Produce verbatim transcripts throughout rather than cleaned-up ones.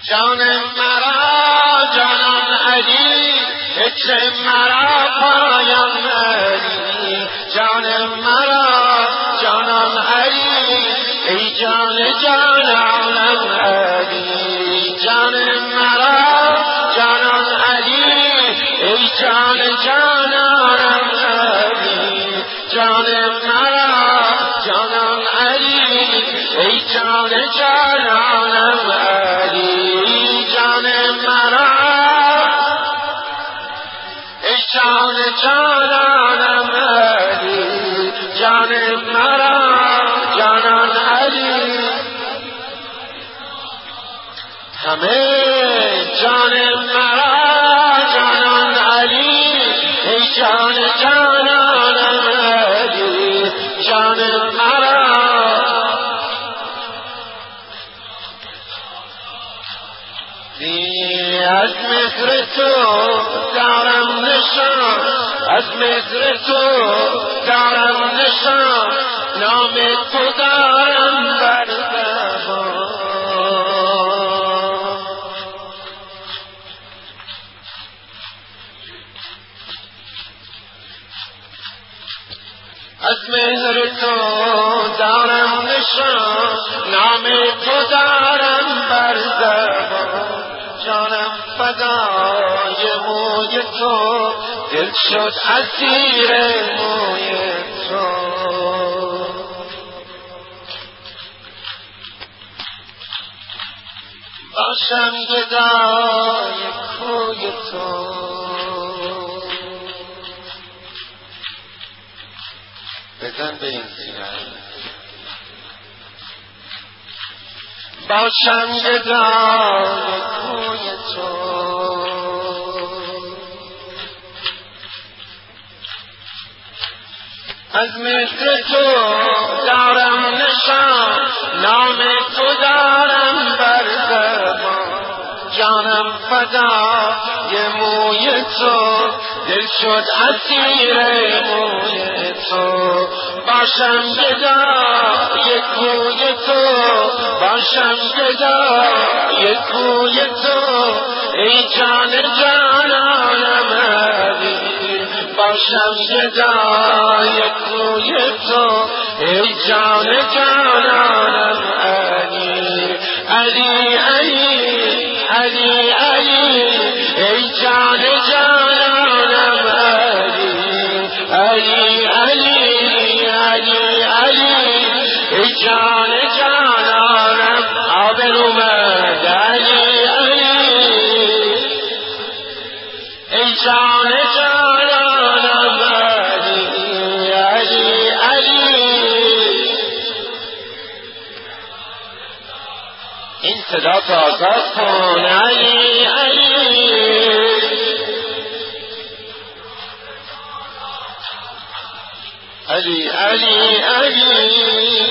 جان مرا جانان علی، عشق مرا پایان علی. جان مرا جانان علی، ای جان جانانم علی. جان مرا جانان علی، ای جان جانانم علی. جان مرا جانان علی، ای جان جانانم علی. جان مرا ای جان جانانم علی. جان مرا جانان علی، همه جان مرا جانان علی، ای جان جانانم علی. جان مرا از مهر تو دارم نشان، از مهر تو دارم نشان، نام تو دارم بر زبان. از مهر تو دارم نشان، نام تو دارم بر زبان. جانم فدای موی تو، دل شد اسیر موی تو. باشم گدای کوی تو، بزن به این زیرم. باشم گدای کوی تو، از مهر تو دارم نشان، نام تو دارم بر زبان. جانم فدای موی تو، دل شد اسیر موی تو. باشم گدای کوی تو، باشم گدای کوی تو، ای جان جانانم علی. باشم گدای کوی تو، ای جان جانانم علی. علی علی علی علی، ای جان جانانم علی. علی علی علی علی، ای جان جانانم. آبر اومد علی علی، ای جان جانانم علی. علی علی، این صدا تو آزاد کن علی علی. علی علی علی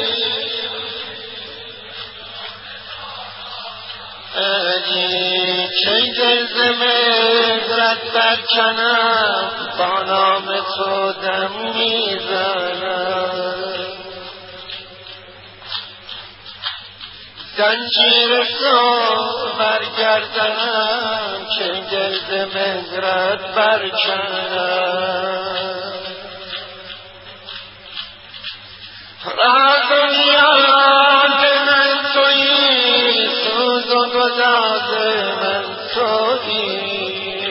علی، چه دل ز مهرت برکنم، با نام تو دم میزنم. زنجیر تو برگردنم، چه دل ز مهرت برکنم. راز و نیاز من تویی، سوز و گداز من تویی.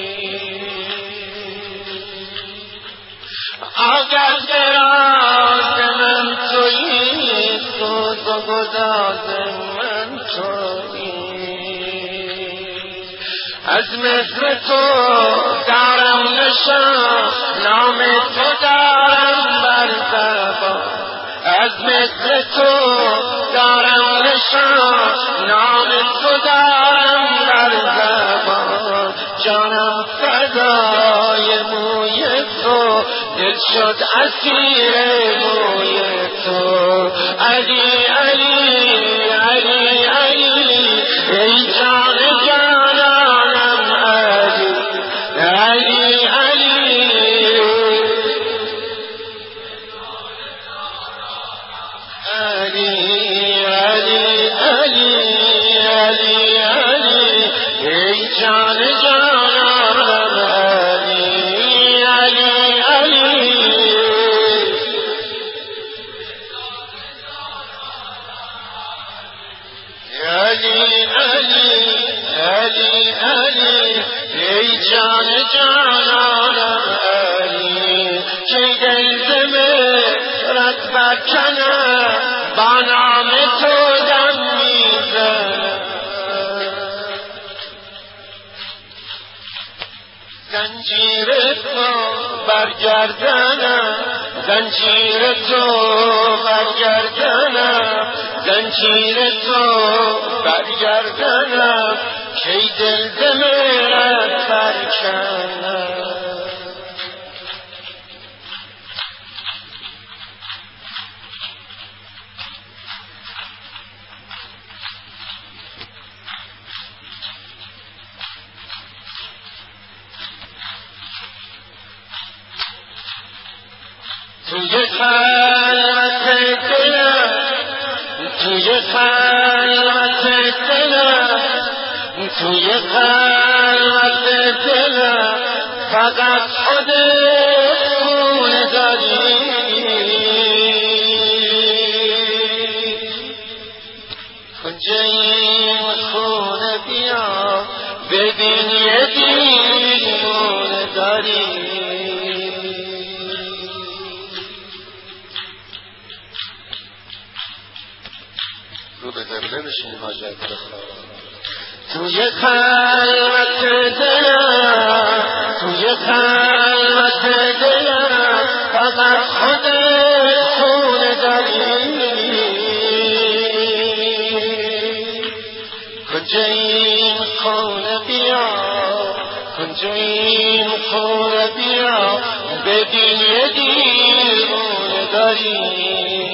آگر دراز من تویی، سوز و گداز من تویی. از مهر تو دارم نشان، نام تو دارم بر زبان. از مهر تو دارم نشان، نام تو دارم بر زبان. جانم فدای موی تو، دل شد اسیر موی تو. علی علی علی علی، ای جان جانانم علی. علی علی علی علی علی علی علی علی علی علی علی ای جان جانانم علی که دلزمه رد برکنه با نام تو دم میزنه زنجیر تو برگردنم زنجیر تو برگردنم زنجیر تو برگردنم کی دل دمرت برکنم توی خلوت دلم توی خلوت دلم توی خلوت دلم فقط خودت خون داری کجای خونه بیا ببین یه دیوونه داری رو به زمینه بشین حاجت توی خلوت دلم توی خلوت دلم فقط خودت خونه داری کجا این خونه بیا کجا این خونه بیا ببین یه دیوونه داری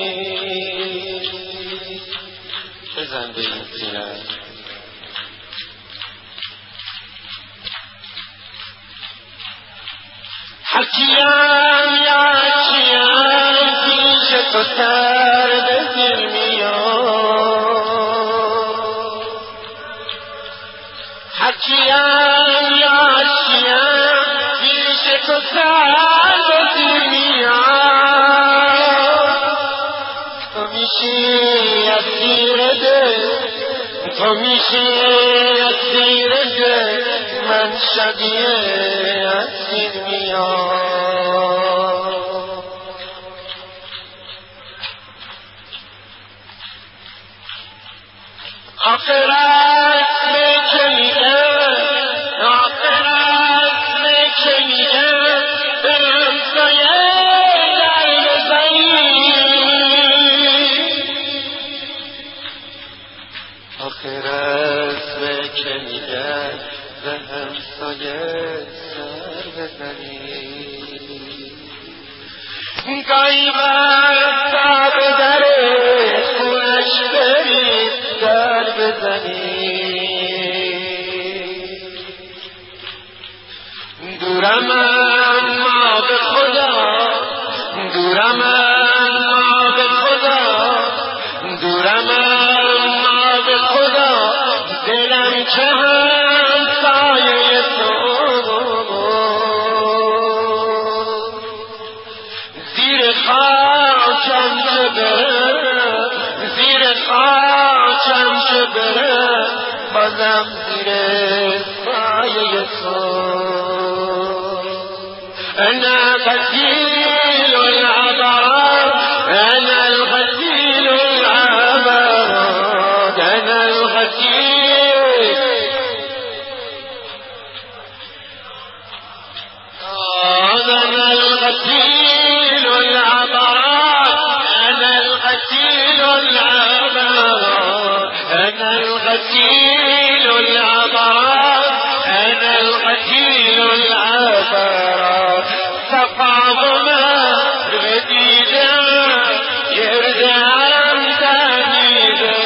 بزن به این سینه حکیم یا حکیم پیش تو سر به زیر میاد حکیم یا حکیم پیش تو سر به زیر میاد تو میشی از زیر دل تو میشی از زیر دل من شبیه از زیر میاد آخر اسم که میگم آخر اسم که میگم به همسایه در بزنی آخر اسم که میگم به همسایه سر بزنی گاهی بستا به در خونش بری در بزنی دورم اما به خدا دورم اما به خدا دورم اما به خدا دلم که همسایه تو زیر خاکم چه برم زیر خاکم چه برم بازم زیر سایه تو انا قتیل العبرات انا القتیل العبرات انا القتیل انا القتيل العبرات انا القتيل العبرات انا القتيل العبرات انا القتيل العبرات تقاض ما بديدا يرجع تانيدا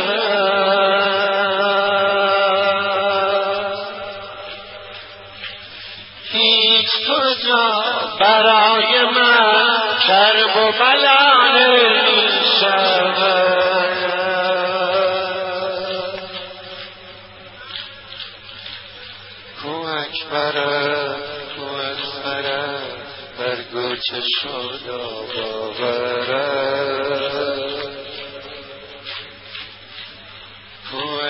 هیچ کجا برای من کرب و بلا نمیشود کو اکبره کو اکبره برگو چه شد باوره کو